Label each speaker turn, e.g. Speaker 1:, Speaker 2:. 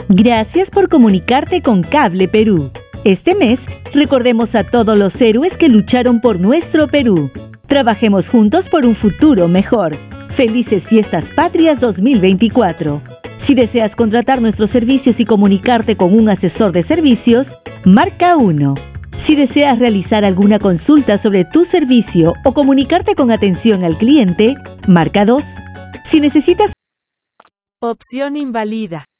Speaker 1: Gracias por comunicarte con Cable Perú. Este mes, recordemos a todos los héroes que lucharon por nuestro Perú. Trabajemos juntos por un futuro mejor. Felices Fiestas Patrias 2024. Si deseas contratar nuestros servicios y comunicarte con un asesor de servicios, marca 1. Si deseas realizar alguna consulta sobre tu servicio o comunicarte con atención al cliente, marca 2. Si necesitas...
Speaker 2: Opción invalida.